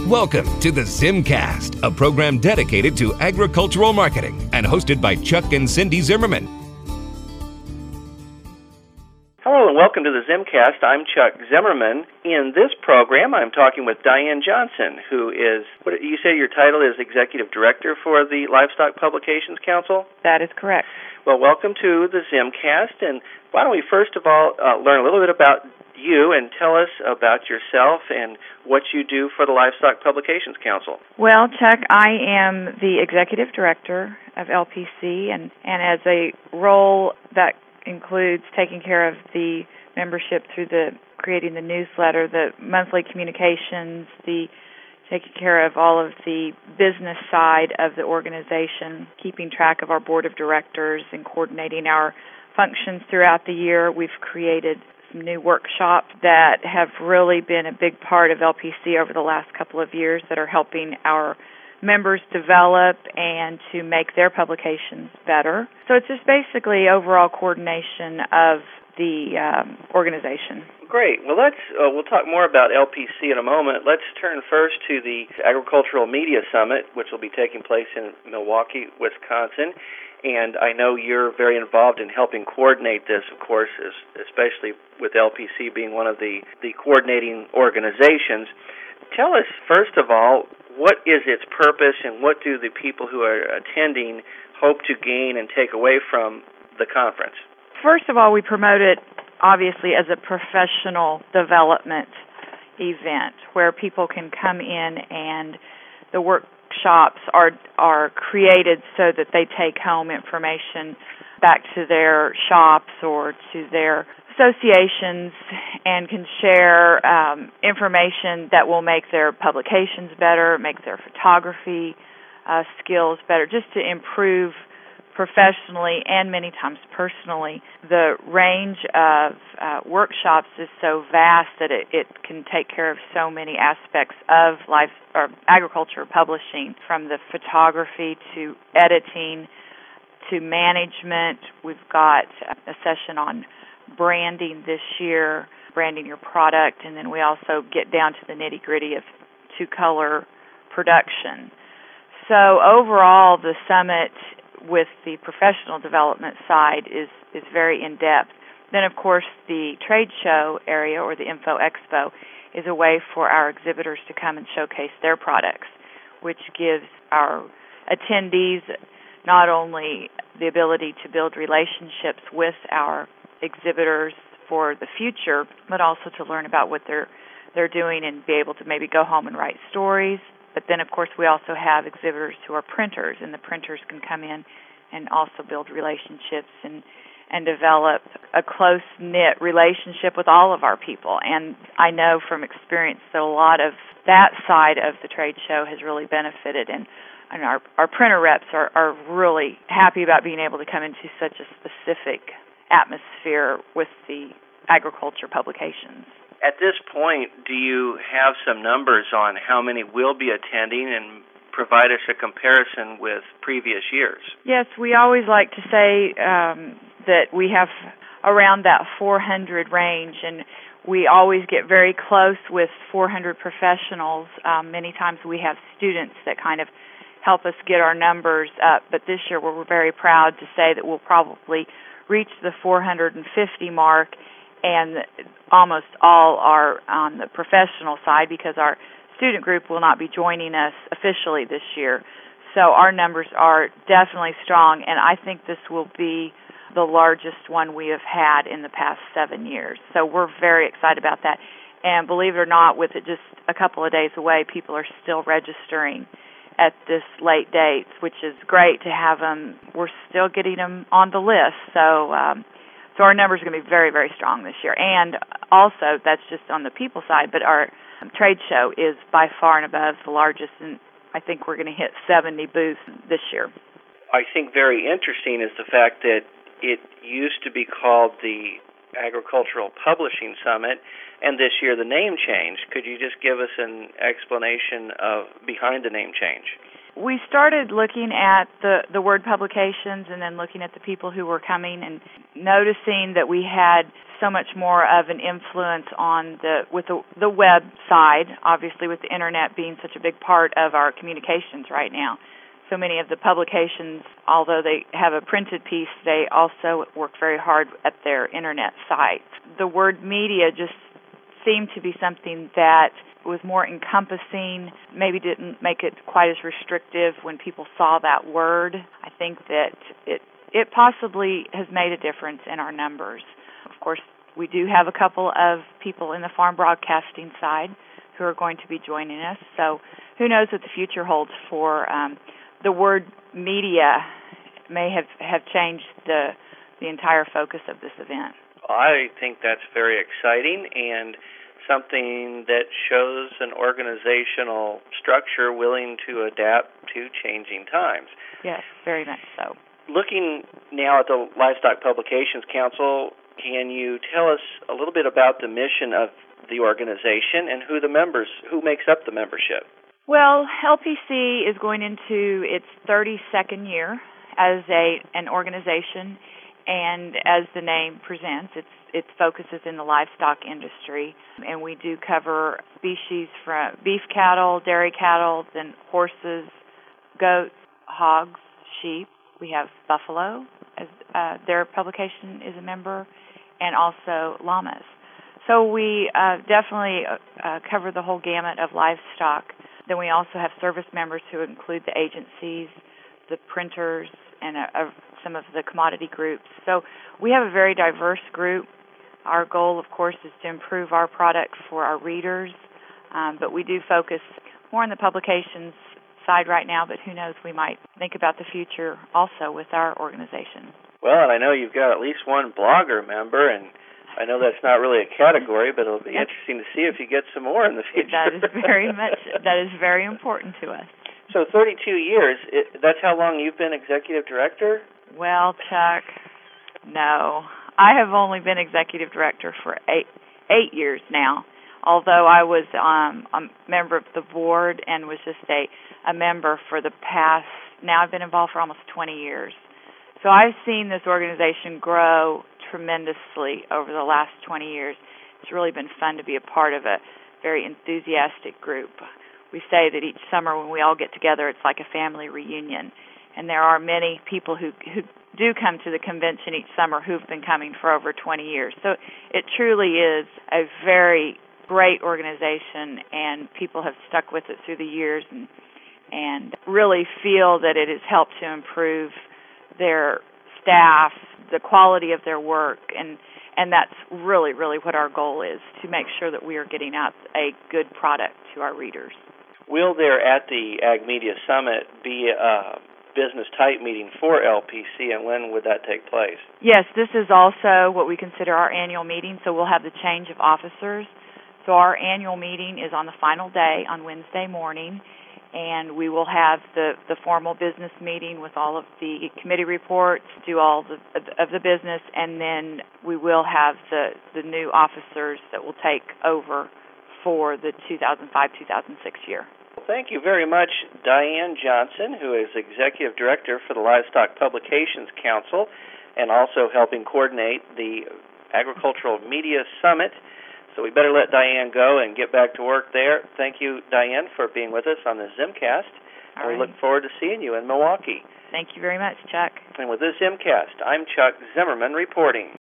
Welcome to the Zimcast, a program dedicated to agricultural marketing and hosted by Chuck and Cindy Zimmerman. Hello and welcome to the Zimcast. I'm Chuck Zimmerman. In this program, I'm talking with Diane Johnson, who is, what you say your title is Executive Director for the Livestock Publications Council? That is correct. Well, welcome to the Zimcast, and why don't we first of all learn a little bit about you and tell us about yourself and what you do for the Livestock Publications Council. Well, Chuck, I am the Executive Director of LPC, and as a role that includes taking care of the membership through creating the newsletter, the monthly communications, the taking care of all of the business side of the organization, keeping track of our board of directors and coordinating our functions throughout the year. We've created some new workshops that have really been a big part of LPC over the last couple of years that are helping our members develop and to make their publications better. So it's just basically overall coordination of the organization. Great. Well, we'll talk more about LPC in a moment. Let's turn first to the Agricultural Media Summit, which will be taking place in Milwaukee, Wisconsin. And I know you're very involved in helping coordinate this, of course, especially with LPC being one of the coordinating organizations. Tell us, first of all, what is its purpose and what do the people who are attending hope to gain and take away from the conference? First of all, we promote it, obviously, as a professional development event where people can come in and the workshops are created so that they take home information back to their shops or to their associations and can share information that will make their publications better, make their photography skills better, just to improve professionally and many times personally. The range of workshops is so vast that it can take care of so many aspects of life or agriculture publishing, from the photography to editing to management. We've got a session on branding this year, branding your product, and then we also get down to the nitty-gritty of two-color production. So overall, the summit with the professional development side is very in-depth. Then, of course, the trade show area or the Info Expo is a way for our exhibitors to come and showcase their products, which gives our attendees not only the ability to build relationships with our exhibitors for the future, but also to learn about what they're doing and be able to maybe go home and write stories. But then, of course, we also have exhibitors who are printers, and the printers can come in and also build relationships and develop a close-knit relationship with all of our people. And I know from experience that a lot of that side of the trade show has really benefited, and our printer reps are really happy about being able to come into such a specific atmosphere with the agriculture publications. At this point, do you have some numbers on how many will be attending and provide us a comparison with previous years? Yes, we always like to say that we have around that 400 range, and we always get very close with 400 professionals. Many times we have students that kind of help us get our numbers up, but this year we're very proud to say that we'll probably reach the 450 mark, and almost all are on the professional side because our student group will not be joining us officially this year. So our numbers are definitely strong, and I think this will be the largest one we have had in the past 7 years. So we're very excited about that. And believe it or not, with it just a couple of days away, people are still registering at this late date, which is great to have them. We're still getting them on the list. So our numbers are going to be very, very strong this year. And also, that's just on the people side, but our trade show is by far and above the largest, and I think we're going to hit 70 booths this year. I think very interesting is the fact that it used to be called the Agricultural Publishing Summit, and this year the name changed. Could you just give us an explanation behind the name change? We started looking at the word publications and then looking at the people who were coming and noticing that we had so much more of an influence on the web side, obviously with the internet being such a big part of our communications right now. So many of the publications, although they have a printed piece, they also work very hard at their internet sites. The word media just seemed to be something that was more encompassing, maybe didn't make it quite as restrictive when people saw that word. I think that it possibly has made a difference in our numbers. Of course, we do have a couple of people in the farm broadcasting side who are going to be joining us, so who knows what the future holds for the word media may have changed the entire focus of this event. I think that's very exciting and something that shows an organizational structure willing to adapt to changing times. Yes, very much so. Looking now at the Livestock Publications Council, can you tell us a little bit about the mission of the organization and who makes up the membership? Well, LPC is going into its 32nd year as an organization, and as the name presents, its focus is in the livestock industry, and we do cover species from beef cattle, dairy cattle, then horses, goats, hogs, sheep. We have buffalo, as their publication is a member, and also llamas. So we definitely cover the whole gamut of livestock. Then we also have service members who include the agencies, the printers, and some of the commodity groups. So we have a very diverse group. Our goal, of course, is to improve our product for our readers, but we do focus more on the publications side right now, but who knows, we might think about the future also with our organization. Well, and I know you've got at least one blogger member, and I know that's not really a category, but it'll be interesting to see if you get some more in the future. That is very important to us. So 32 years, that's how long you've been executive director? Well, Chuck, no. I have only been executive director for eight years now, although I was a member of the board and was just a member for the past, now I've been involved for almost 20 years. So I've seen this organization grow tremendously over the last 20 years. It's really been fun to be a part of a very enthusiastic group. We say that each summer when we all get together, it's like a family reunion. And there are many people who do come to the convention each summer who've been coming for over 20 years. So it truly is a very great organization, and people have stuck with it through the years and really feel that it has helped to improve their staff, the quality of their work, and that's really, really what our goal is, to make sure that we are getting out a good product to our readers. Will there at the Ag Media Summit be a business type meeting for LPC, and when would that take place? Yes, this is also what we consider our annual meeting, so we'll have the change of officers. So our annual meeting is on the final day on Wednesday morning, and we will have the formal business meeting with all of the committee reports, do all of the business, and then we will have the new officers that will take over for the 2005-2006 year. Well, thank you very much, Diane Johnson, who is Executive Director for the Livestock Publications Council and also helping coordinate the Agricultural Media Summit. So we better let Diane go and get back to work there. Thank you, Diane, for being with us on the Zimcast. All right. We look forward to seeing you in Milwaukee. Thank you very much, Chuck. And with this Zimcast, I'm Chuck Zimmerman reporting.